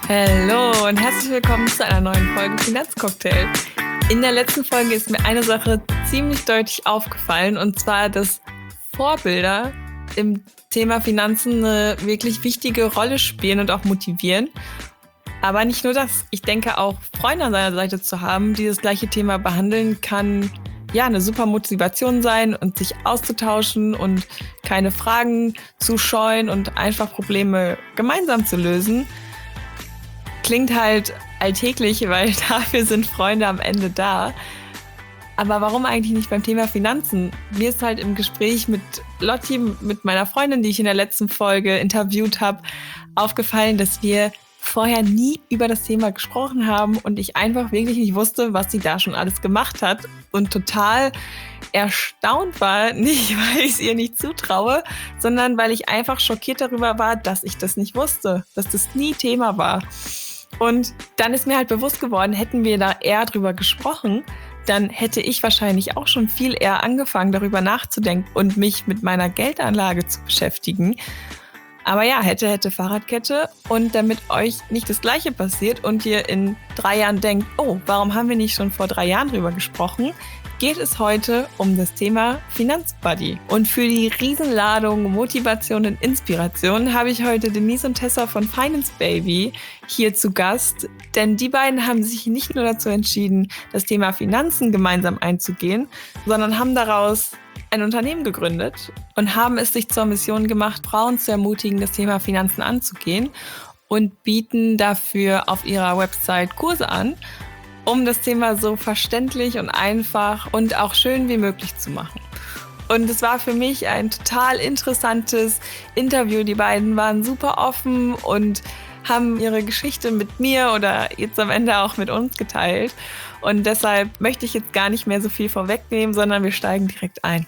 Hallo und herzlich willkommen zu einer neuen Folge Finanzcocktail. In der letzten Folge ist mir eine Sache ziemlich deutlich aufgefallen, und zwar, dass Vorbilder im Thema Finanzen eine wirklich wichtige Rolle spielen und auch motivieren. Aber nicht nur das. Ich denke, auch Freunde an seiner Seite zu haben, die das gleiche Thema behandeln, kann ja eine super Motivation sein und sich auszutauschen und keine Fragen zu scheuen und einfach Probleme gemeinsam zu lösen. Klingt halt alltäglich, weil dafür sind Freunde am Ende da. Aber warum eigentlich nicht beim Thema Finanzen? Mir ist halt im Gespräch mit Lotti, mit meiner Freundin, die ich in der letzten Folge interviewt habe, aufgefallen, dass wir vorher nie über das Thema gesprochen haben und ich einfach wirklich nicht wusste, was sie da schon alles gemacht hat und total erstaunt war, nicht weil ich es ihr nicht zutraue, sondern weil ich einfach schockiert darüber war, dass ich das nicht wusste, dass das nie Thema war. Und dann ist mir halt bewusst geworden, hätten wir da eher drüber gesprochen, dann hätte ich wahrscheinlich auch schon viel eher angefangen, darüber nachzudenken und mich mit meiner Geldanlage zu beschäftigen. Aber ja, hätte Fahrradkette. Und damit euch nicht das Gleiche passiert und ihr in 3 Jahren denkt, oh, warum haben wir nicht schon vor 3 Jahren drüber gesprochen, geht es heute um das Thema Finanzbuddy. Und für die Riesenladung Motivation und Inspiration habe ich heute Denise und Tessa von Finance Baby hier zu Gast. Denn die beiden haben sich nicht nur dazu entschieden, das Thema Finanzen gemeinsam einzugehen, sondern haben daraus ein Unternehmen gegründet und haben es sich zur Mission gemacht, Frauen zu ermutigen, das Thema Finanzen anzugehen, und bieten dafür auf ihrer Website Kurse an, um das Thema so verständlich und einfach und auch schön wie möglich zu machen. Und es war für mich ein total interessantes Interview. Die beiden waren super offen und haben ihre Geschichte mit mir oder jetzt am Ende auch mit uns geteilt. Und deshalb möchte ich jetzt gar nicht mehr so viel vorwegnehmen, sondern wir steigen direkt ein.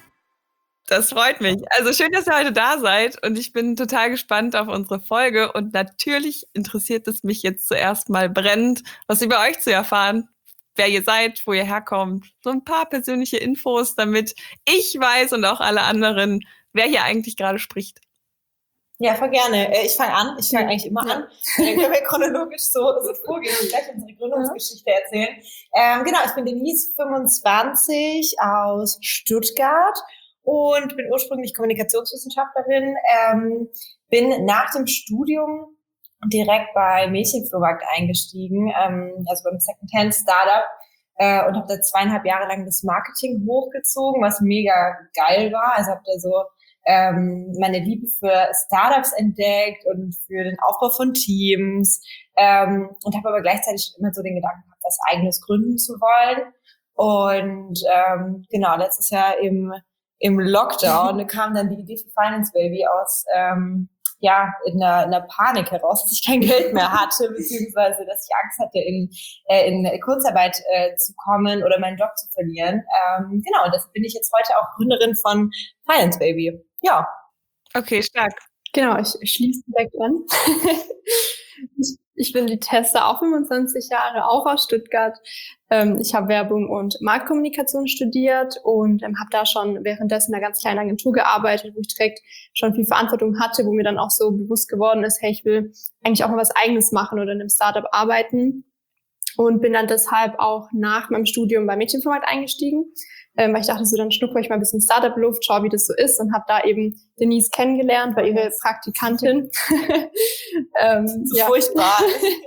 Das freut mich. Also schön, dass ihr heute da seid, und ich bin total gespannt auf unsere Folge. Und natürlich interessiert es mich jetzt zuerst mal brennend, was über euch zu erfahren, wer ihr seid, wo ihr herkommt, so ein paar persönliche Infos, damit ich weiß und auch alle anderen, wer hier eigentlich gerade spricht. Ja, voll gerne. Ich fange an. Ich fange eigentlich immer an. Dann können wir chronologisch so vorgehen und gleich unsere Gründungsgeschichte erzählen. Genau, ich bin Denise, 25, aus Stuttgart und bin ursprünglich Kommunikationswissenschaftlerin. Bin nach dem Studium direkt bei Mädchenflohmarkt eingestiegen, also beim Secondhand Startup, und habe da 2,5 Jahre lang das Marketing hochgezogen, was mega geil war. Also habe da so meine Liebe für Startups entdeckt und für den Aufbau von Teams, und habe aber gleichzeitig immer so den Gedanken gehabt, was Eigenes gründen zu wollen. Und genau, letztes Jahr im Lockdown kam dann die Idee für Finance Baby aus in einer Panik heraus, dass ich kein Geld mehr hatte, beziehungsweise dass ich Angst hatte, in Kurzarbeit zu kommen oder meinen Job zu verlieren. Genau, und deshalb bin ich jetzt heute auch Gründerin von Finance Baby. Ja. Okay, stark. Genau, ich schließe direkt an. Ich bin die Tessa, auch 25 Jahre, auch aus Stuttgart. Ich habe Werbung und Marktkommunikation studiert und habe da schon währenddessen in einer ganz kleinen Agentur gearbeitet, wo ich direkt schon viel Verantwortung hatte, wo mir dann auch so bewusst geworden ist, hey, ich will eigentlich auch mal was Eigenes machen oder in einem Startup arbeiten, und bin dann deshalb auch nach meinem Studium bei Mädchenflohmarkt eingestiegen, weil ich dachte, so dann schnuppere ich mal ein bisschen Startup-Luft, schau, wie das so ist, und habe da eben Denise kennengelernt, war ihre Praktikantin. Furchtbar.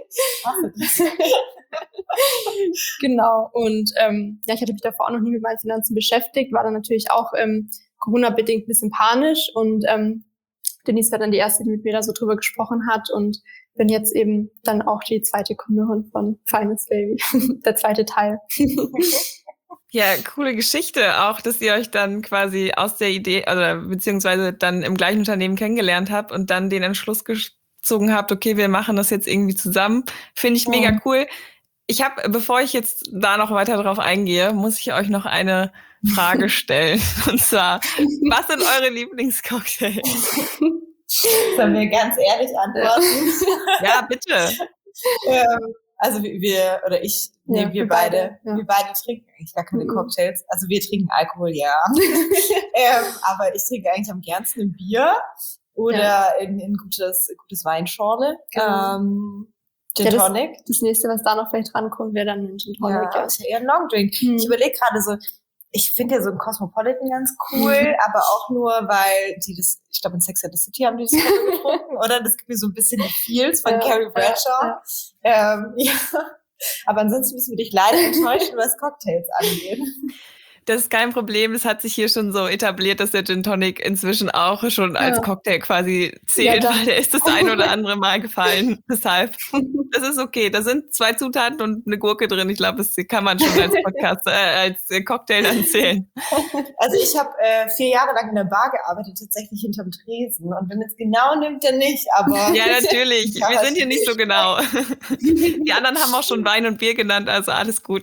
Genau, und ich hatte mich davor auch noch nie mit meinen Finanzen beschäftigt, war dann natürlich auch Corona-bedingt ein bisschen panisch, und Denise war dann die erste, die mit mir da so drüber gesprochen hat, und bin jetzt eben dann auch die zweite Gründerin von Finance Baby, der zweite Teil. Ja, coole Geschichte auch, dass ihr euch dann quasi aus der Idee oder beziehungsweise dann im gleichen Unternehmen kennengelernt habt und dann den Entschluss gezogen habt, okay, wir machen das jetzt irgendwie zusammen. Finde ich mega cool. Ich habe, bevor ich jetzt da noch weiter drauf eingehe, muss ich euch noch eine Frage stellen. Und zwar, was sind eure Lieblingscocktails? Sollen wir ganz ehrlich antworten? Ja, bitte. Also wir beide trinken eigentlich gar keine Cocktails. Also wir trinken Alkohol, ja. Aber ich trinke eigentlich am gernsten ein Bier oder in gutes Weinschorle. Genau. Gin Tonic? Das nächste, was da noch vielleicht rankommt, wäre dann ein Gin Tonic. Ja, ist ja eher ein Longdrink. Ich überlege gerade so, ich finde ja so ein Cosmopolitan ganz cool, aber auch nur, weil die das, ich glaube in Sex and the City haben die das getrunken, oder? Das gibt mir so ein bisschen die Feels von Carrie Bradshaw. Ja. Aber ansonsten müssen wir dich leider enttäuschen, was Cocktails angeht. Das ist kein Problem. Es hat sich hier schon so etabliert, dass der Gin Tonic inzwischen auch schon als Cocktail quasi zählt, weil der ist das ein oder andere Mal gefallen. Deshalb, das ist okay. Da sind 2 Zutaten und eine Gurke drin. Ich glaube, das kann man schon als Podcast, als Cocktail dann zählen. Also ich habe 4 Jahre lang in der Bar gearbeitet, tatsächlich hinterm Tresen. Und wenn man es genau nimmt, dann nicht. Aber ja, natürlich. Wir sind hier nicht so genau. Die anderen haben auch schon Wein und Bier genannt, also alles gut.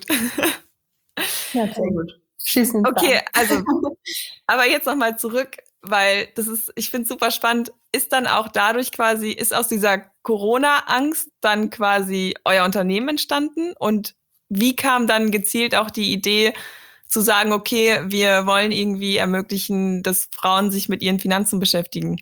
Ja, sehr gut. Okay, also, aber jetzt nochmal zurück, weil das ist, ich finde es super spannend, ist dann auch dadurch quasi, ist aus dieser Corona-Angst dann quasi euer Unternehmen entstanden und wie kam dann gezielt auch die Idee zu sagen, okay, wir wollen irgendwie ermöglichen, dass Frauen sich mit ihren Finanzen beschäftigen?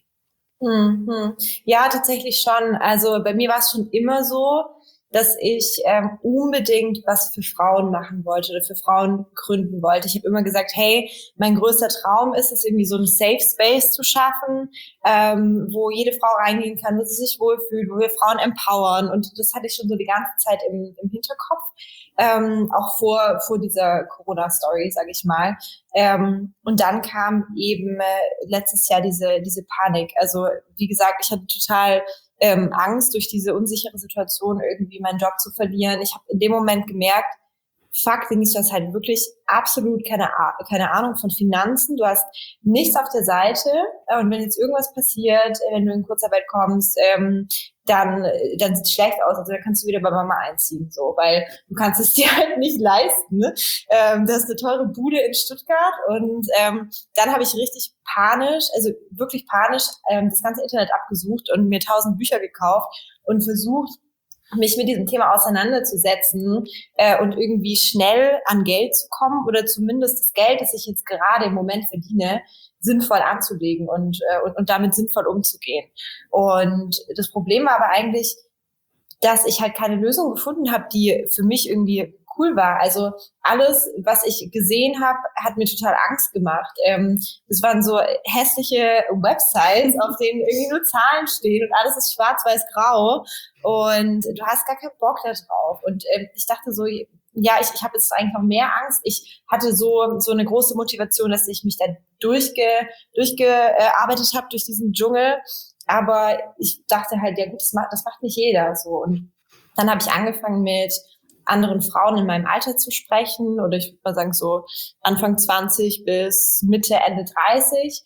Ja, tatsächlich schon. Also bei mir war es schon immer so, dass ich unbedingt was für Frauen machen wollte oder für Frauen gründen wollte. Ich habe immer gesagt, hey, mein größter Traum ist es, irgendwie so einen Safe Space zu schaffen, wo jede Frau reingehen kann, wo sie sich wohlfühlt, wo wir Frauen empowern. Und das hatte ich schon so die ganze Zeit im Hinterkopf, auch vor dieser Corona-Story, sage ich mal. Und dann kam eben letztes Jahr diese Panik. Also wie gesagt, ich hatte total Angst, durch diese unsichere Situation irgendwie meinen Job zu verlieren. Ich habe in dem Moment gemerkt, fuck, Denise, du hast halt wirklich absolut keine Ahnung von Finanzen. Du hast nichts auf der Seite. Und wenn jetzt irgendwas passiert, wenn du in Kurzarbeit kommst, dann sieht es schlecht aus. Also dann kannst du wieder bei Mama einziehen, so, weil du kannst es dir halt nicht leisten. Ne? Das ist eine teure Bude in Stuttgart. Und dann habe ich richtig panisch, also wirklich panisch, das ganze Internet abgesucht und mir 1000 Bücher gekauft und versucht, mich mit diesem Thema auseinanderzusetzen und irgendwie schnell an Geld zu kommen oder zumindest das Geld, das ich jetzt gerade im Moment verdiene, sinnvoll anzulegen und damit sinnvoll umzugehen. Und das Problem war aber eigentlich, dass ich halt keine Lösung gefunden habe, die für mich irgendwie cool war. Also alles, was ich gesehen habe, hat mir total Angst gemacht. Das waren so hässliche Websites, auf denen irgendwie nur Zahlen stehen und alles ist schwarz-weiß-grau und du hast gar keinen Bock da drauf. Und ich dachte so, ja, ich habe jetzt eigentlich noch mehr Angst. Ich hatte so eine große Motivation, dass ich mich da durchgearbeitet habe durch diesen Dschungel. Aber ich dachte halt, ja gut, das macht nicht jeder so. Und dann habe ich angefangen mit anderen Frauen in meinem Alter zu sprechen oder ich würde mal sagen so Anfang 20 bis Mitte, Ende 30.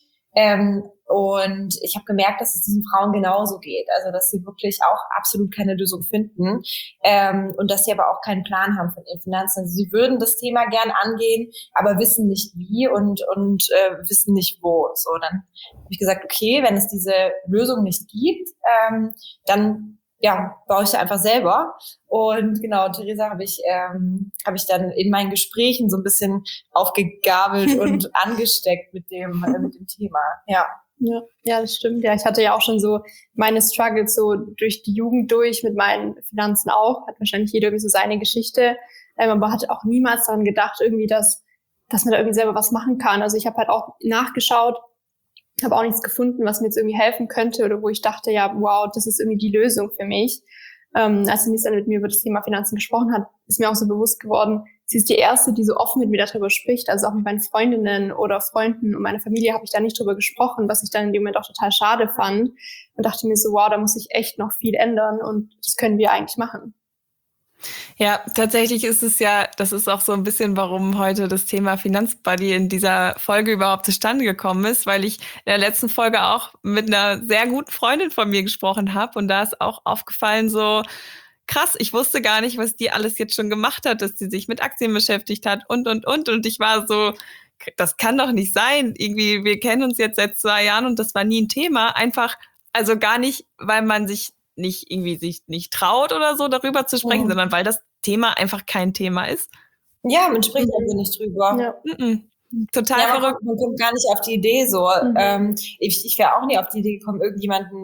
Und ich habe gemerkt, dass es diesen Frauen genauso geht. Also, dass sie wirklich auch absolut keine Lösung finden und dass sie aber auch keinen Plan haben von ihren Finanzen. Also, sie würden das Thema gern angehen, aber wissen nicht wie und wissen nicht wo. So, dann habe ich gesagt, okay, wenn es diese Lösung nicht gibt, dann baue ich sie einfach selber. Und genau, Theresa habe ich dann in meinen Gesprächen so ein bisschen aufgegabelt und angesteckt mit dem Thema. Ja, das stimmt. Ja, ich hatte ja auch schon so meine Struggles so durch die Jugend durch mit meinen Finanzen auch. Hat wahrscheinlich jeder irgendwie so seine Geschichte. Aber hatte auch niemals daran gedacht, irgendwie, dass man da irgendwie selber was machen kann. Also ich habe halt auch nachgeschaut, habe auch nichts gefunden, was mir jetzt irgendwie helfen könnte oder wo ich dachte, ja, wow, das ist irgendwie die Lösung für mich. Als Denise dann mit mir über das Thema Finanzen gesprochen hat, ist mir auch so bewusst geworden, sie ist die Erste, die so offen mit mir darüber spricht. Also auch mit meinen Freundinnen oder Freunden und meiner Familie habe ich da nicht drüber gesprochen, was ich dann in dem Moment auch total schade fand. Und dachte mir so, wow, da muss sich echt noch viel ändern und das können wir eigentlich machen. Ja, tatsächlich ist es ja, das ist auch so ein bisschen, warum heute das Thema Finanzbuddy in dieser Folge überhaupt zustande gekommen ist, weil ich in der letzten Folge auch mit einer sehr guten Freundin von mir gesprochen habe und da ist auch aufgefallen so, krass, ich wusste gar nicht, was die alles jetzt schon gemacht hat, dass sie sich mit Aktien beschäftigt hat und ich war so, das kann doch nicht sein, irgendwie, wir kennen uns jetzt seit 2 Jahren und das war nie ein Thema, einfach, also gar nicht, weil man sich nicht traut oder so darüber zu sprechen, sondern weil das Thema einfach kein Thema ist. Ja, man spricht also nicht drüber. Ja. Total verrückt. Man kommt gar nicht auf die Idee so. Ich wäre auch nie auf die Idee gekommen, irgendjemanden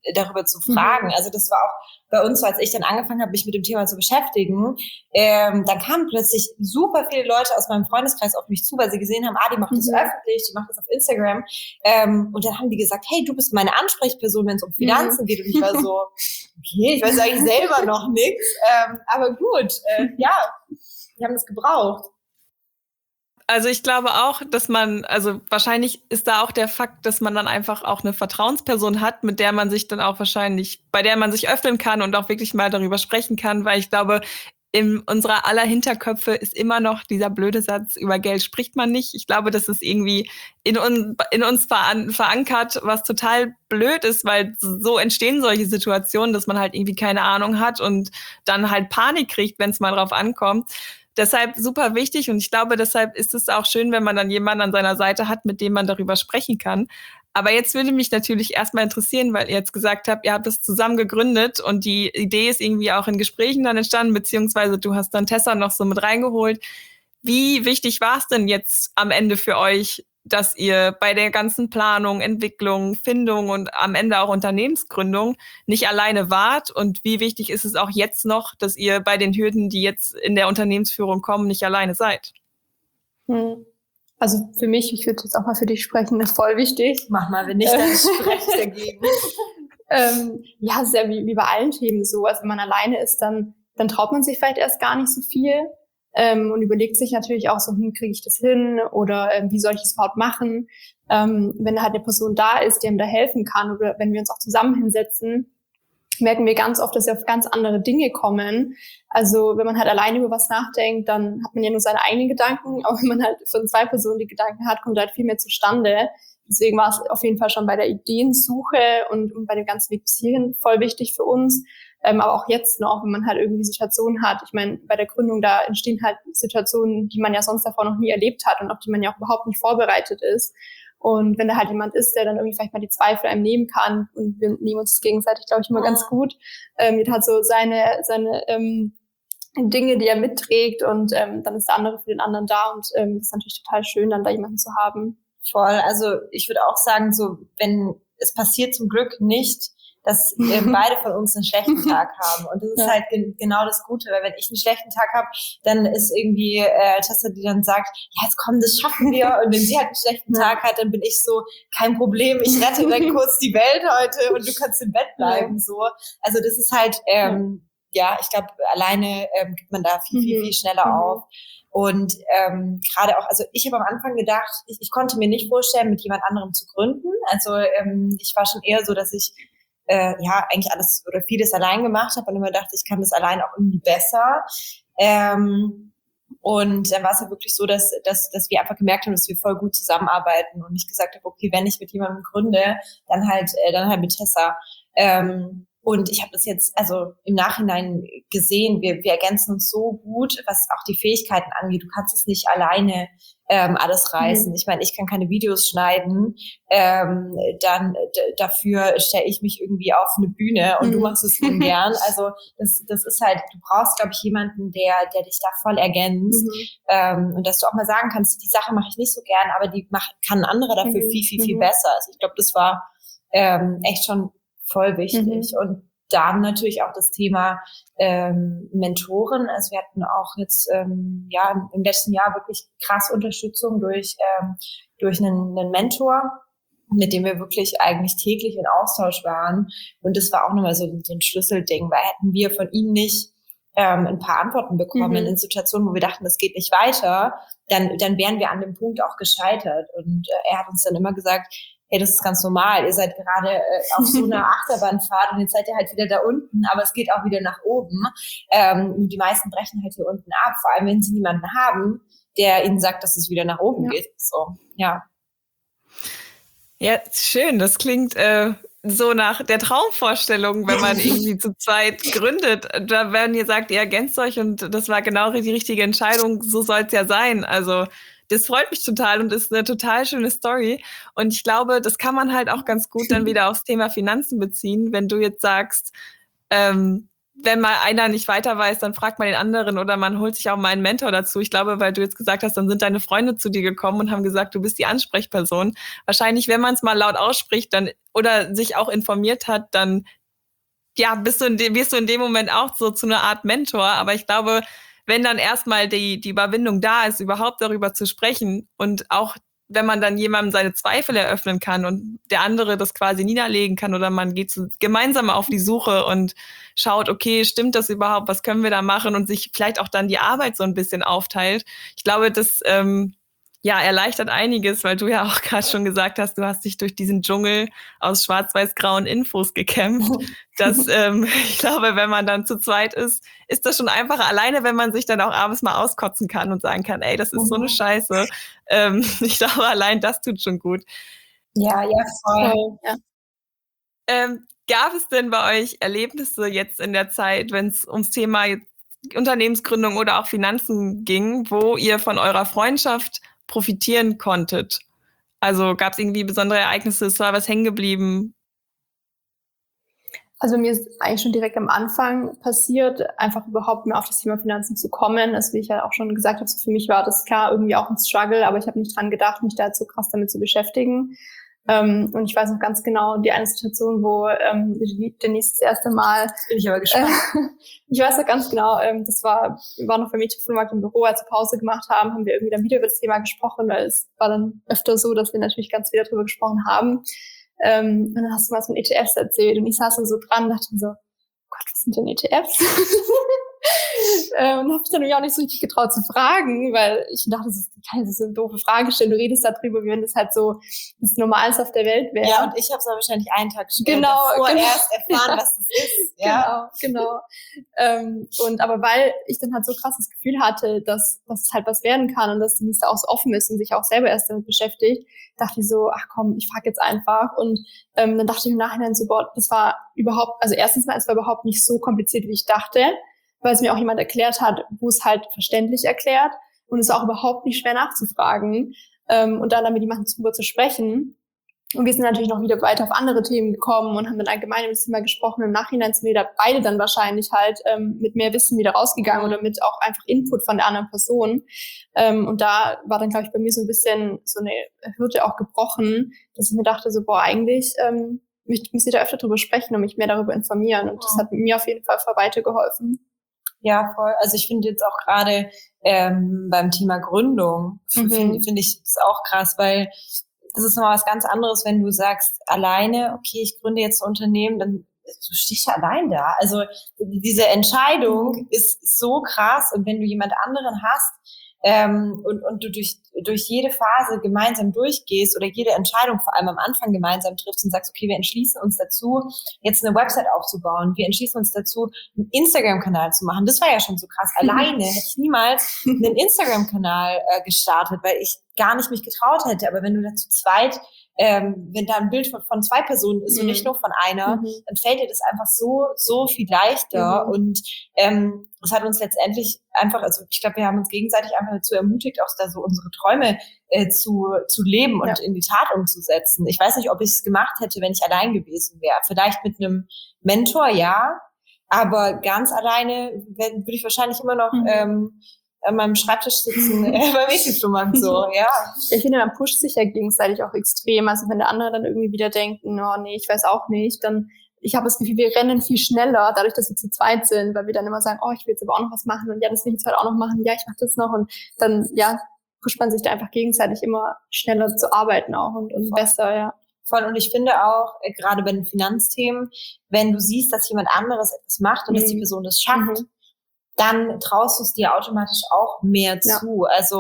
darüber zu fragen. Also das war auch bei uns, als ich dann angefangen habe, mich mit dem Thema zu beschäftigen, dann kamen plötzlich super viele Leute aus meinem Freundeskreis auf mich zu, weil sie gesehen haben, die macht das öffentlich, die macht das auf Instagram. Und dann haben die gesagt, hey, du bist meine Ansprechperson, wenn es um Finanzen geht. Und ich war so, okay, ich weiß eigentlich selber noch nichts. Aber gut, ja, die haben das gebraucht. Also ich glaube auch, dass also wahrscheinlich ist da auch der Fakt, dass man dann einfach auch eine Vertrauensperson hat, mit der man sich dann auch bei der man sich öffnen kann und auch wirklich mal darüber sprechen kann, weil ich glaube, in unserer aller Hinterköpfe ist immer noch dieser blöde Satz, über Geld spricht man nicht. Ich glaube, das ist irgendwie in uns verankert, was total blöd ist, weil so entstehen solche Situationen, dass man halt irgendwie keine Ahnung hat und dann halt Panik kriegt, wenn es mal drauf ankommt. Deshalb super wichtig und ich glaube, deshalb ist es auch schön, wenn man dann jemanden an seiner Seite hat, mit dem man darüber sprechen kann. Aber jetzt würde mich natürlich erstmal interessieren, weil ihr jetzt gesagt habt, ihr habt es zusammen gegründet und die Idee ist irgendwie auch in Gesprächen dann entstanden, beziehungsweise du hast dann Tessa noch so mit reingeholt. Wie wichtig war es denn jetzt am Ende für euch, dass ihr bei der ganzen Planung, Entwicklung, Findung und am Ende auch Unternehmensgründung nicht alleine wart? Und wie wichtig ist es auch jetzt noch, dass ihr bei den Hürden, die jetzt in der Unternehmensführung kommen, nicht alleine seid? Also für mich, ich würde jetzt auch mal für dich sprechen, ist voll wichtig. Mach mal, wenn nicht, dann spreche ich dagegen. Ja, es ist ja wie bei allen Themen so. Also wenn man alleine ist, dann traut man sich vielleicht erst gar nicht so viel. Und überlegt sich natürlich auch so, kriege ich das hin oder wie soll ich das überhaupt machen? Wenn da halt eine Person da ist, die einem da helfen kann oder wenn wir uns auch zusammen hinsetzen, merken wir ganz oft, dass wir auf ganz andere Dinge kommen. Also wenn man halt alleine über was nachdenkt, dann hat man ja nur seine eigenen Gedanken, aber wenn man halt von zwei Personen die Gedanken hat, kommt halt viel mehr zustande. Deswegen war es auf jeden Fall schon bei der Ideensuche und bei dem ganzen Weg bis hierhin voll wichtig für uns. Aber auch jetzt noch, wenn man halt irgendwie Situationen hat. Ich meine, bei der Gründung, da entstehen halt Situationen, die man ja sonst davor noch nie erlebt hat und auf die man ja auch überhaupt nicht vorbereitet ist. Und wenn da halt jemand ist, der dann irgendwie vielleicht mal die Zweifel einem nehmen kann und wir nehmen uns das gegenseitig, glaube ich, immer ganz gut. Jeder hat so seine Dinge, die er mitträgt und dann ist der andere für den anderen da und das ist natürlich total schön, dann da jemanden zu haben. Voll, also ich würde auch sagen, so wenn es passiert zum Glück nicht, dass beide von uns einen schlechten Tag haben. Und das ist halt genau das Gute, weil wenn ich einen schlechten Tag habe, dann ist irgendwie Tessa, die dann sagt, ja, jetzt komm, das schaffen wir. Und wenn sie halt einen schlechten Tag hat, dann bin ich so, kein Problem, ich rette dann kurz die Welt heute und du kannst im Bett bleiben. So. Also das ist halt, ich glaube, alleine gibt man da viel schneller auf. Und gerade auch, also ich habe am Anfang gedacht, ich konnte mir nicht vorstellen, mit jemand anderem zu gründen. Also ich war schon eher so, dass ich eigentlich alles oder vieles allein gemacht habe und immer dachte, ich kann das allein auch irgendwie besser. Und dann war es ja wirklich so, dass wir einfach gemerkt haben, dass wir voll gut zusammenarbeiten und ich gesagt habe, okay, wenn ich mit jemandem gründe, dann halt mit Tessa. Und ich habe das jetzt also im Nachhinein gesehen, wir ergänzen uns so gut, was auch die Fähigkeiten angeht. Du kannst es nicht alleine alles reißen. Ich meine, ich kann keine Videos schneiden, dann dafür stelle ich mich irgendwie auf eine Bühne und du machst es ungern. Also das ist halt, du brauchst, glaube ich, jemanden, der dich da voll ergänzt. Und dass du auch mal sagen kannst, die Sache mache ich nicht so gern, aber die kann ein anderer dafür viel besser. Also ich glaube, das war echt schon voll wichtig. Und dann natürlich auch das Thema Mentoren. Also wir hatten auch jetzt im letzten Jahr wirklich krass Unterstützung durch einen Mentor, mit dem wir wirklich eigentlich täglich in Austausch waren. Und das war auch nochmal so ein Schlüsselding, weil hätten wir von ihm nicht ein paar Antworten bekommen in Situationen, wo wir dachten, das geht nicht weiter, dann wären wir an dem Punkt auch gescheitert. Und er hat uns dann immer gesagt, hey, das ist ganz normal. Ihr seid gerade auf so einer Achterbahnfahrt und jetzt seid ihr halt wieder da unten, aber es geht auch wieder nach oben. Die meisten brechen halt hier unten ab, vor allem wenn sie niemanden haben, der ihnen sagt, dass es wieder nach oben geht. So, ja. Ja, schön. Das klingt so nach der Traumvorstellung, wenn man irgendwie zu zweit gründet. Da werden ihr sagt, ihr ergänzt euch und das war genau die richtige Entscheidung. So soll es ja sein. Also das freut mich total und ist eine total schöne Story. Und ich glaube, das kann man halt auch ganz gut dann wieder aufs Thema Finanzen beziehen, wenn du jetzt sagst, wenn mal einer nicht weiter weiß, dann fragt man den anderen oder man holt sich auch mal einen Mentor dazu. Ich glaube, weil du jetzt gesagt hast, dann sind deine Freunde zu dir gekommen und haben gesagt, du bist die Ansprechperson. Wahrscheinlich, wenn man es mal laut ausspricht dann oder sich auch informiert hat, dann ja, wirst du in dem Moment auch so zu einer Art Mentor. Aber ich glaube, wenn dann erstmal die Überwindung da ist, überhaupt darüber zu sprechen und auch wenn man dann jemandem seine Zweifel eröffnen kann und der andere das quasi niederlegen kann oder man geht gemeinsam auf die Suche und schaut, okay, stimmt das überhaupt, was können wir da machen und sich vielleicht auch dann die Arbeit so ein bisschen aufteilt. Ich glaube, das ja, erleichtert einiges, weil du ja auch gerade schon gesagt hast, du hast dich durch diesen Dschungel aus schwarz-weiß-grauen Infos gekämpft. Das, ich glaube, wenn man dann zu zweit ist, ist das schon einfacher. Alleine, wenn man sich dann auch abends mal auskotzen kann und sagen kann, ey, das ist so eine Scheiße. Ich glaube, allein das tut schon gut. Ja, voll. Ja. Gab es denn bei euch Erlebnisse jetzt in der Zeit, wenn es ums Thema Unternehmensgründung oder auch Finanzen ging, wo ihr von eurer Freundschaft profitieren konntet? Also gab es irgendwie besondere Ereignisse, ist da was hängen geblieben? Also mir ist eigentlich schon direkt am Anfang passiert, einfach überhaupt mehr auf das Thema Finanzen zu kommen. Also wie ich ja auch schon gesagt habe, für mich war das klar irgendwie auch ein Struggle, aber ich habe nicht dran gedacht, mich da jetzt so krass damit zu beschäftigen. Und ich weiß noch ganz genau, die eine Situation, wo Denise das erste Mal... Bin ich aber gespannt. Ich weiß noch ganz genau, das war noch beim Mädchenflohmarkt im Büro, als wir Pause gemacht haben wir irgendwie dann wieder über das Thema gesprochen, weil es war dann öfter so, dass wir natürlich ganz viel darüber gesprochen haben. Und dann hast du mal so ein ETFs erzählt und ich saß so dran und dachte mir so, Gott, was sind denn ETFs? Und habe ich dann auch nicht so richtig getraut zu fragen, weil ich dachte, das ist so eine doofe Frage stellen. Du redest darüber, wie wenn das halt so das Normalste auf der Welt wäre. Ja, und ich habe es wahrscheinlich einen Tag davor erst erfahren, was das ist. Ja. Genau. Aber weil ich dann halt so krasses Gefühl hatte, dass es halt was werden kann und dass die Liste auch so offen ist und sich auch selber erst damit beschäftigt, dachte ich so, ach komm, ich frage jetzt einfach. Und dann dachte ich im Nachhinein so, boah, das war überhaupt, also erstens mal, es war überhaupt nicht so kompliziert, wie ich dachte, weil es mir auch jemand erklärt hat, wo es halt verständlich erklärt und es ist auch überhaupt nicht schwer nachzufragen und dann mit jemandem drüber zu sprechen. Und wir sind natürlich noch wieder weiter auf andere Themen gekommen und haben dann allgemein über das Thema gesprochen. Im Nachhinein sind wir da beide dann wahrscheinlich halt mit mehr Wissen wieder rausgegangen oder mit auch einfach Input von der anderen Person. Und da war dann, glaube ich, bei mir so ein bisschen so eine Hürde auch gebrochen, dass ich mir dachte so, boah, eigentlich müsste ich da öfter drüber sprechen und mich mehr darüber informieren. Und das hat mir auf jeden Fall weitergeholfen. Ja, voll. Also ich finde jetzt auch gerade beim Thema Gründung, finde ich das auch krass, weil das ist nochmal was ganz anderes, wenn du sagst, alleine, okay, ich gründe jetzt ein Unternehmen, dann du stehst ja allein da. Also diese Entscheidung ist so krass und wenn du jemand anderen hast und du durch jede Phase gemeinsam durchgehst oder jede Entscheidung vor allem am Anfang gemeinsam triffst und sagst, okay, wir entschließen uns dazu, jetzt eine Website aufzubauen, wir entschließen uns dazu, einen Instagram-Kanal zu machen. Das war ja schon so krass. Alleine hätte ich niemals einen Instagram-Kanal gestartet, weil ich gar nicht mich getraut hätte. Aber wenn du da zu zweit, wenn da ein Bild von zwei Personen ist und nicht nur von einer, dann fällt dir das einfach so viel leichter. Und das hat uns letztendlich einfach, also ich glaube, wir haben uns gegenseitig einfach dazu ermutigt, auch da so unsere Träume zu leben und in die Tat umzusetzen. Ich weiß nicht, ob ich es gemacht hätte, wenn ich allein gewesen wäre. Vielleicht mit einem Mentor, ja, aber ganz alleine würde ich wahrscheinlich immer noch an meinem Schreibtisch sitzen, beim Mädchenflohmarkt so, ja. Ich finde, man pusht sich ja gegenseitig auch extrem. Also wenn der andere dann irgendwie wieder denkt, oh nee, ich weiß auch nicht, dann ich habe das Gefühl, wir rennen viel schneller, dadurch, dass wir zu zweit sind, weil wir dann immer sagen, oh, ich will jetzt aber auch noch was machen und ja, das will ich jetzt halt auch noch machen, ja, ich mache das noch und dann, ja, pusht man sich da einfach gegenseitig immer schneller zu arbeiten auch und besser, ja. Voll. Und ich finde auch, gerade bei den Finanzthemen, wenn du siehst, dass jemand anderes etwas macht und dass die Person das schafft, dann traust du es dir automatisch auch mehr zu. Also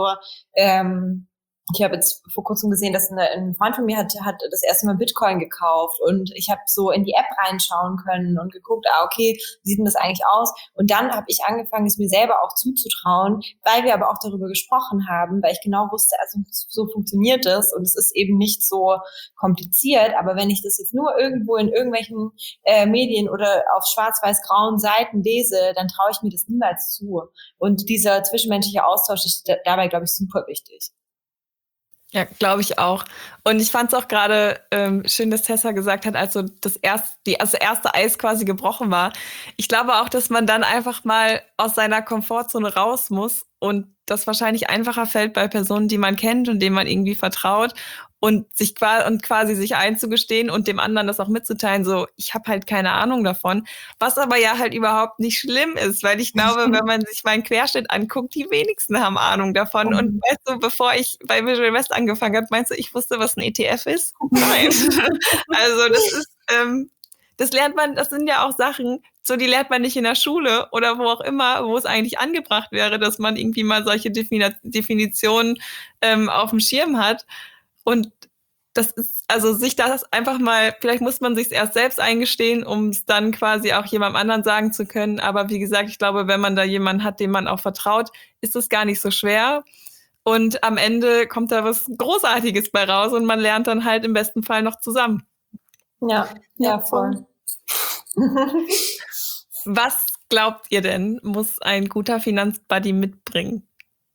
ich habe jetzt vor kurzem gesehen, dass ein Freund von mir hat das erste Mal Bitcoin gekauft und ich habe so in die App reinschauen können und geguckt, okay, wie sieht denn das eigentlich aus? Und dann habe ich angefangen, es mir selber auch zuzutrauen, weil wir aber auch darüber gesprochen haben, weil ich genau wusste, also so funktioniert das und es ist eben nicht so kompliziert, aber wenn ich das jetzt nur irgendwo in irgendwelchen Medien oder auf schwarz-weiß-grauen Seiten lese, dann traue ich mir das niemals zu. Und dieser zwischenmenschliche Austausch ist dabei, glaube ich, super wichtig. Ja, glaube ich auch. Und ich fand es auch gerade schön, dass Tessa gesagt hat, als so das erste Eis quasi gebrochen war. Ich glaube auch, dass man dann einfach mal aus seiner Komfortzone raus muss und das wahrscheinlich einfacher fällt bei Personen, die man kennt und denen man irgendwie vertraut und quasi sich einzugestehen und dem anderen das auch mitzuteilen, so ich habe halt keine Ahnung davon, was aber ja halt überhaupt nicht schlimm ist, weil ich glaube, wenn man sich meinen Querschnitt anguckt, die wenigsten haben Ahnung davon. Und weißt du, bevor ich bei Visual West angefangen habe, meinst du, ich wusste, was ein ETF ist? Nein. Also das lernt man, das sind ja auch Sachen, so die lernt man nicht in der Schule oder wo auch immer, wo es eigentlich angebracht wäre, dass man irgendwie mal solche Definitionen auf dem Schirm hat. Und das ist, also sich das einfach mal, vielleicht muss man sich erst selbst eingestehen, um es dann quasi auch jemandem anderen sagen zu können. Aber wie gesagt, ich glaube, wenn man da jemanden hat, dem man auch vertraut, ist es gar nicht so schwer. Und am Ende kommt da was Großartiges bei raus und man lernt dann halt im besten Fall noch zusammen. Ja, voll. Was glaubt ihr denn, muss ein guter Finanzbuddy mitbringen?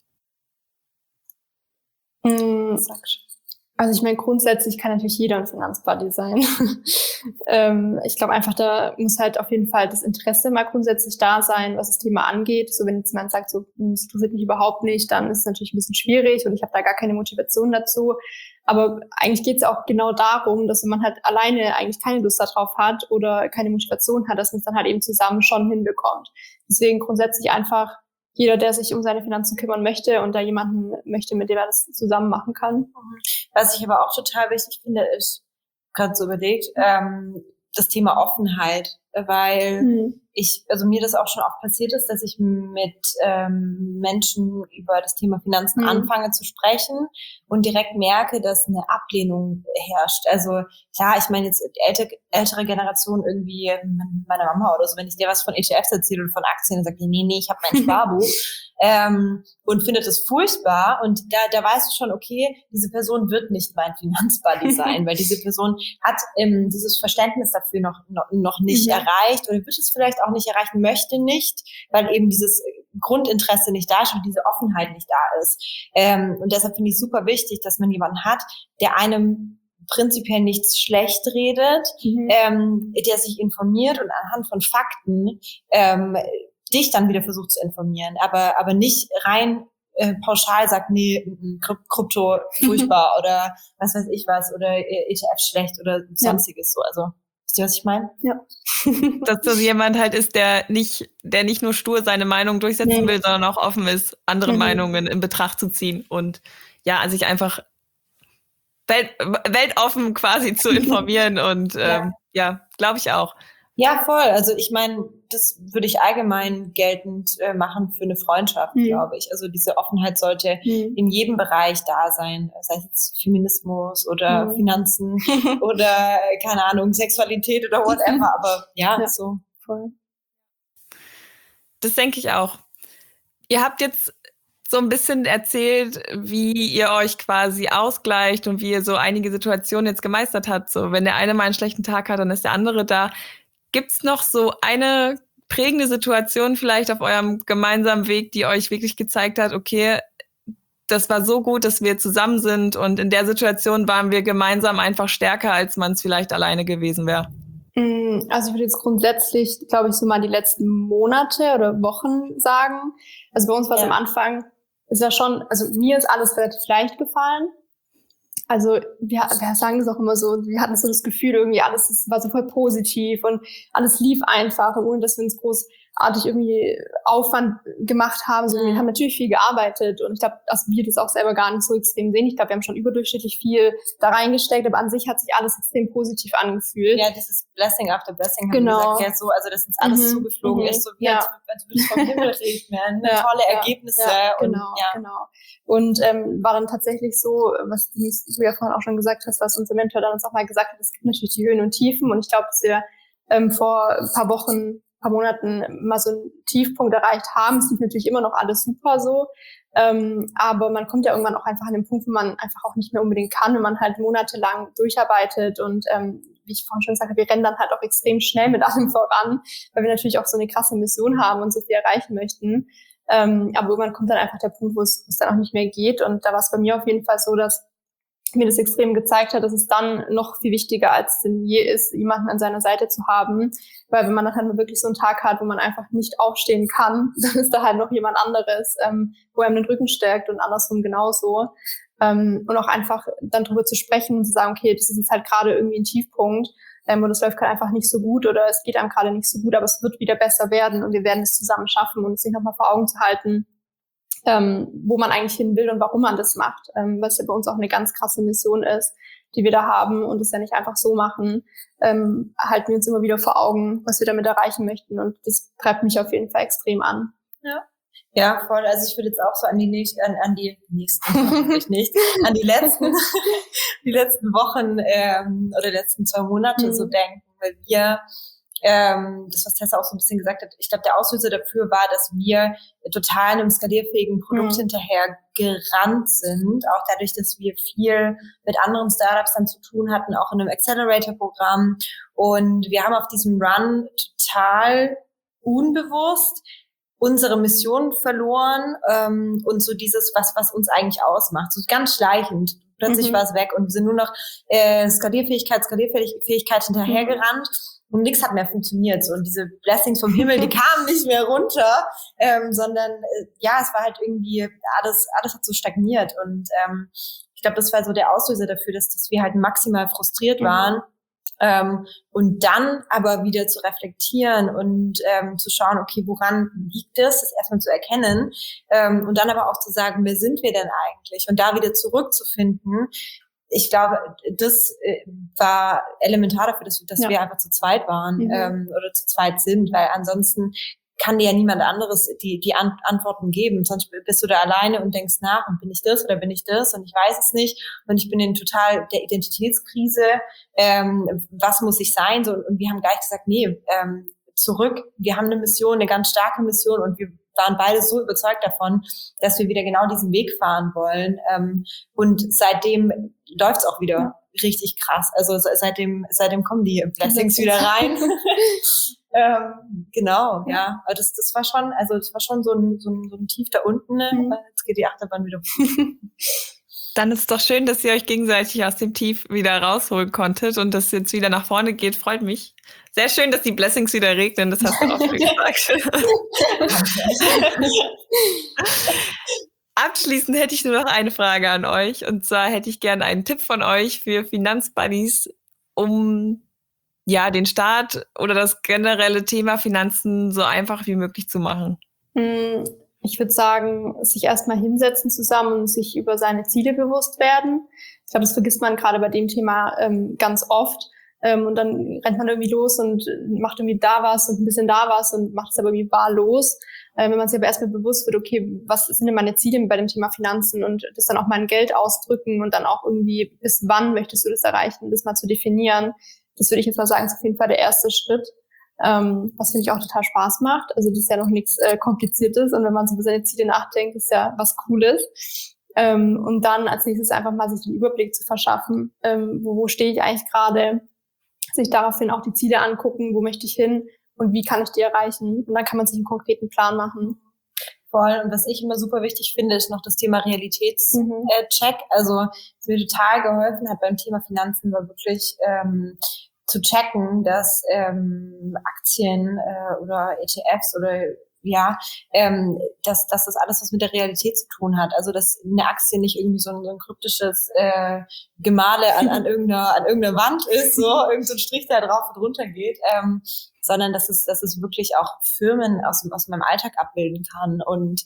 Also ich meine, grundsätzlich kann natürlich jeder ein Finanzbuddy sein. Ich glaube einfach, da muss halt auf jeden Fall das Interesse mal grundsätzlich da sein, was das Thema angeht. So wenn jetzt jemand sagt, so das interessiert mich überhaupt nicht, dann ist es natürlich ein bisschen schwierig und ich habe da gar keine Motivation dazu. Aber eigentlich geht es auch genau darum, dass wenn man halt alleine eigentlich keine Lust darauf hat oder keine Motivation hat, dass man es dann halt eben zusammen schon hinbekommt. Deswegen grundsätzlich einfach jeder, der sich um seine Finanzen kümmern möchte und da jemanden möchte, mit dem er das zusammen machen kann. Was ich aber auch total wichtig finde, ist, gerade so überlegt, das Thema Offenheit, weil also mir das auch schon oft passiert ist, dass ich mit Menschen über das Thema Finanzen anfange zu sprechen und direkt merke, dass eine Ablehnung herrscht. Also klar, ich meine jetzt ältere Generation irgendwie, meine Mama oder so, wenn ich dir was von ETFs erzähle oder von Aktien, dann sagt die, nee, ich habe mein Sparbuch. Und findet es furchtbar. Und da weißt du schon, okay, diese Person wird nicht mein Finanzbuddy sein, weil diese Person hat dieses Verständnis dafür noch nicht erreicht oder wird es vielleicht auch nicht erreichen, möchte nicht, weil eben dieses Grundinteresse nicht da ist und diese Offenheit nicht da ist. Und deshalb finde ich super wichtig, dass man jemanden hat, der einem prinzipiell nichts schlecht redet, der sich informiert und anhand von Fakten dich dann wieder versucht zu informieren, aber nicht rein pauschal sagt, nee, Krypto furchtbar oder was weiß ich was oder ETF schlecht oder sonstiges so. Also, wisst ihr, was ich meine? Ja. Dass so jemand halt ist, der nicht nur stur seine Meinung durchsetzen will, sondern auch offen ist, andere Meinungen in Betracht zu ziehen und ja, sich einfach weltoffen quasi zu informieren und ja, glaube ich auch. Ja, voll. Also ich meine, das würde ich allgemein geltend machen für eine Freundschaft, glaube ich. Also diese Offenheit sollte in jedem Bereich da sein, sei es jetzt Feminismus oder Finanzen oder, keine Ahnung, Sexualität oder whatever. Aber ja, so voll. Das denke ich auch. Ihr habt jetzt so ein bisschen erzählt, wie ihr euch quasi ausgleicht und wie ihr so einige Situationen jetzt gemeistert habt. So, wenn der eine mal einen schlechten Tag hat, dann ist der andere da. Gibt's noch so eine prägende Situation vielleicht auf eurem gemeinsamen Weg, die euch wirklich gezeigt hat, okay, das war so gut, dass wir zusammen sind und in der Situation waren wir gemeinsam einfach stärker, als man es vielleicht alleine gewesen wäre? Also ich würde jetzt grundsätzlich, glaube ich, so mal die letzten Monate oder Wochen sagen. Also bei uns war es am Anfang, es war schon, also mir ist alles relativ leicht gefallen. Also wir sagen das auch immer so, wir hatten so das Gefühl, irgendwie alles war so voll positiv und alles lief einfach und ohne, dass wir uns großartig irgendwie Aufwand gemacht haben. So, wir haben natürlich viel gearbeitet und ich glaube, dass wir das auch selber gar nicht so extrem sehen. Ich glaube, wir haben schon überdurchschnittlich viel da reingesteckt, aber an sich hat sich alles extrem positiv angefühlt. Ja, dieses Blessing after Blessing haben wir gesagt, ja, so, also dass uns alles zugeflogen ist, so wie als würde es vom Himmel regnen, tolle Ergebnisse. Genau. Und war dann tatsächlich so, was du ja vorhin auch schon gesagt hast, was unser Mentor dann uns auch mal gesagt hat, es gibt natürlich die Höhen und Tiefen und ich glaube, dass wir vor ein paar Monaten mal so einen Tiefpunkt erreicht haben. Es lief natürlich immer noch alles super so, aber man kommt ja irgendwann auch einfach an den Punkt, wo man einfach auch nicht mehr unbedingt kann, wenn man halt monatelang durcharbeitet und wie ich vorhin schon gesagt habe, wir rennen dann halt auch extrem schnell mit allem voran, weil wir natürlich auch so eine krasse Mission haben und so viel erreichen möchten. Aber irgendwann kommt dann einfach der Punkt, wo es dann auch nicht mehr geht und da war es bei mir auf jeden Fall so, dass mir das extrem gezeigt hat, dass es dann noch viel wichtiger als denn je ist, jemanden an seiner Seite zu haben. Weil wenn man dann halt wirklich so einen Tag hat, wo man einfach nicht aufstehen kann, dann ist da halt noch jemand anderes, wo einem den Rücken stärkt und andersrum genauso. Und auch einfach dann drüber zu sprechen und zu sagen, okay, das ist jetzt halt gerade irgendwie ein Tiefpunkt und es läuft gerade einfach nicht so gut oder es geht einem gerade nicht so gut, aber es wird wieder besser werden und wir werden es zusammen schaffen und sich nochmal vor Augen zu halten, wo man eigentlich hin will und warum man das macht, was ja bei uns auch eine ganz krasse Mission ist, die wir da haben und es ja nicht einfach so machen, halten wir uns immer wieder vor Augen, was wir damit erreichen möchten und das treibt mich auf jeden Fall extrem an. Ja, voll. Also ich würde jetzt auch so an die letzten Wochen oder letzten 2 Monate so denken, weil wir das, was Tessa auch so ein bisschen gesagt hat, ich glaube, der Auslöser dafür war, dass wir total einem skalierfähigen Produkt hinterher gerannt sind, auch dadurch, dass wir viel mit anderen Startups dann zu tun hatten, auch in einem Accelerator-Programm. Und wir haben auf diesem Run total unbewusst unsere Mission verloren und so dieses, was uns eigentlich ausmacht, so ganz schleichend. Plötzlich war es weg und wir sind nur noch Skalierfähigkeit hinterhergerannt. Und nichts hat mehr funktioniert. So. Und diese Blessings vom Himmel, die kamen nicht mehr runter, sondern es war halt irgendwie, alles hat so stagniert. Und ich glaube, das war so der Auslöser dafür, dass wir halt maximal frustriert waren. Und dann aber wieder zu reflektieren und zu schauen, okay, woran liegt das erstmal zu erkennen und dann aber auch zu sagen, wer sind wir denn eigentlich? Und da wieder zurückzufinden. Ich glaube, das war elementar dafür, dass wir einfach zu zweit waren oder zu zweit sind, weil ansonsten kann dir ja niemand anderes die Antworten geben. Sonst bist du da alleine und denkst nach, und bin ich das oder bin ich das? Und ich weiß es nicht. Und ich bin in total der Identitätskrise. Was muss ich sein? So, und wir haben gleich gesagt, nee, zurück. Wir haben eine Mission, eine ganz starke Mission und wir waren beide so überzeugt davon, dass wir wieder genau diesen Weg fahren wollen. Und seitdem läuft's auch wieder richtig krass. Also seitdem kommen die Blessings wieder rein. Genau, ja. Aber das war schon so ein Tief da unten. Jetzt geht die Achterbahn wieder hoch. Dann ist es doch schön, dass ihr euch gegenseitig aus dem Tief wieder rausholen konntet und das jetzt wieder nach vorne geht. Freut mich. Sehr schön, dass die Blessings wieder regnen. Das hast du auch schon gesagt. Abschließend hätte ich nur noch eine Frage an euch. Und zwar hätte ich gerne einen Tipp von euch für Finanzbuddies, um den Start oder das generelle Thema Finanzen so einfach wie möglich zu machen. Ich würde sagen, sich erstmal hinsetzen zusammen und sich über seine Ziele bewusst werden. Ich glaube, das vergisst man gerade bei dem Thema ganz oft. Und dann rennt man irgendwie los und macht irgendwie da was und ein bisschen da was und macht es aber irgendwie wahllos. Wenn man sich aber erstmal bewusst wird, okay, was sind denn meine Ziele bei dem Thema Finanzen und das dann auch mal in Geld ausdrücken und dann auch irgendwie, bis wann möchtest du das erreichen, das mal zu definieren. Das würde ich jetzt mal sagen, ist auf jeden Fall der erste Schritt. Was finde ich auch total Spaß macht. Also das ist ja noch nichts Kompliziertes und wenn man so über seine Ziele nachdenkt, ist ja was Cooles. Und dann als nächstes einfach mal sich den Überblick zu verschaffen, wo stehe ich eigentlich gerade, sich daraufhin auch die Ziele angucken, wo möchte ich hin und wie kann ich die erreichen. Und dann kann man sich einen konkreten Plan machen. Voll. Und was ich immer super wichtig finde, ist noch das Thema Realitätscheck. Also was mir total geholfen hat beim Thema Finanzen, war wirklich zu checken, dass Aktien oder ETFs oder dass das alles was mit der Realität zu tun hat. Also dass eine Aktie nicht irgendwie so ein kryptisches Gemale an irgendeiner Wand ist, so irgend so ein Strich, der drauf und runter geht, sondern dass es wirklich auch Firmen aus meinem Alltag abbilden kann. Und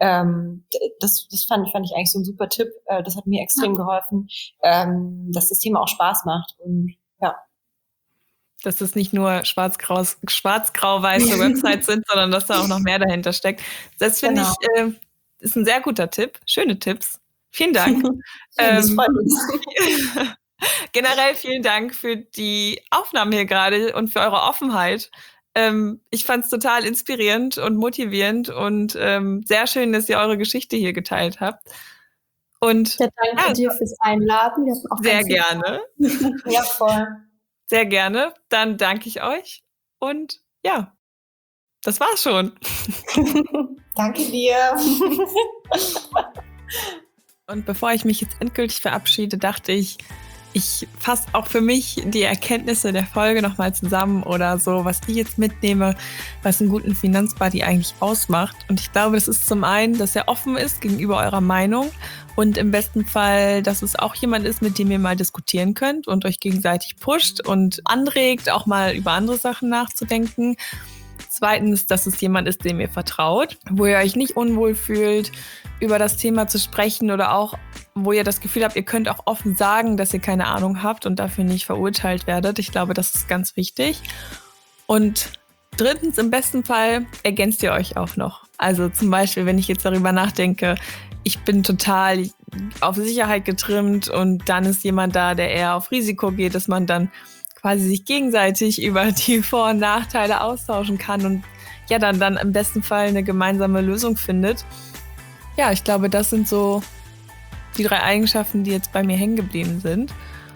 das fand ich eigentlich so ein super Tipp. Das hat mir extrem geholfen, dass das Thema auch Spaß macht. Und ja. Dass es nicht nur schwarz-grau-weiße Websites sind, sondern dass da auch noch mehr dahinter steckt. Das finde ich, ist ein sehr guter Tipp. Schöne Tipps. Vielen Dank. Das freut uns. Generell vielen Dank für die Aufnahme hier gerade und für eure Offenheit. Ich fand es total inspirierend und motivierend und sehr schön, dass ihr eure Geschichte hier geteilt habt. Und danke dir fürs Einladen. Wir hatten auch sehr gerne. Ja, voll. Sehr gerne. Dann danke ich euch. Und ja, das war's schon. Danke dir. Und bevor ich mich jetzt endgültig verabschiede, dachte ich fasse auch für mich die Erkenntnisse der Folge nochmal zusammen oder so, was ich jetzt mitnehme, was einen guten Finanzbuddy eigentlich ausmacht. Und ich glaube, das ist zum einen, dass er offen ist gegenüber eurer Meinung und im besten Fall, dass es auch jemand ist, mit dem ihr mal diskutieren könnt und euch gegenseitig pusht und anregt, auch mal über andere Sachen nachzudenken. Zweitens, dass es jemand ist, dem ihr vertraut, wo ihr euch nicht unwohl fühlt, über das Thema zu sprechen oder auch, wo ihr das Gefühl habt, ihr könnt auch offen sagen, dass ihr keine Ahnung habt und dafür nicht verurteilt werdet. Ich glaube, das ist ganz wichtig. Und drittens, im besten Fall ergänzt ihr euch auch noch. Also zum Beispiel, wenn ich jetzt darüber nachdenke, ich bin total auf Sicherheit getrimmt und dann ist jemand da, der eher auf Risiko geht, dass man dann quasi sich gegenseitig über die Vor- und Nachteile austauschen kann und ja, dann im besten Fall eine gemeinsame Lösung findet. Ja, ich glaube, das sind so die 3 Eigenschaften, die jetzt bei mir hängen geblieben sind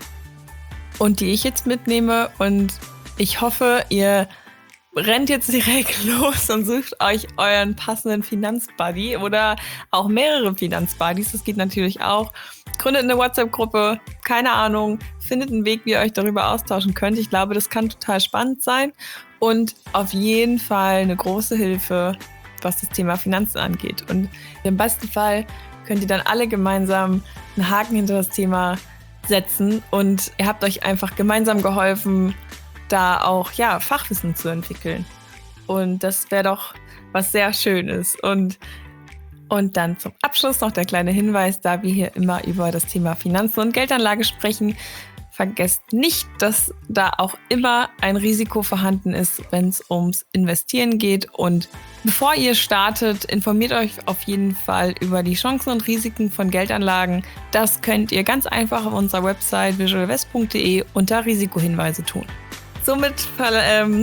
und die ich jetzt mitnehme. Und ich hoffe, ihr rennt jetzt direkt los und sucht euch euren passenden Finanzbuddy oder auch mehrere Finanzbuddies. Das geht natürlich auch. Gründet eine WhatsApp-Gruppe, keine Ahnung, findet einen Weg, wie ihr euch darüber austauschen könnt. Ich glaube, das kann total spannend sein und auf jeden Fall eine große Hilfe, was das Thema Finanzen angeht. Und im besten Fall könnt ihr dann alle gemeinsam einen Haken hinter das Thema setzen und ihr habt euch einfach gemeinsam geholfen, da auch Fachwissen zu entwickeln. Und das wäre doch was sehr Schönes. Und dann zum Abschluss noch der kleine Hinweis, da wir hier immer über das Thema Finanzen und Geldanlage sprechen, vergesst nicht, dass da auch immer ein Risiko vorhanden ist, wenn es ums Investieren geht. Und bevor ihr startet, informiert euch auf jeden Fall über die Chancen und Risiken von Geldanlagen. Das könnt ihr ganz einfach auf unserer Website visualvest.de unter Risikohinweise tun. Somit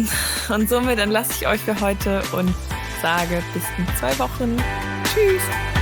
entlasse ich euch für heute und sage bis in 2 Wochen. Tschüss!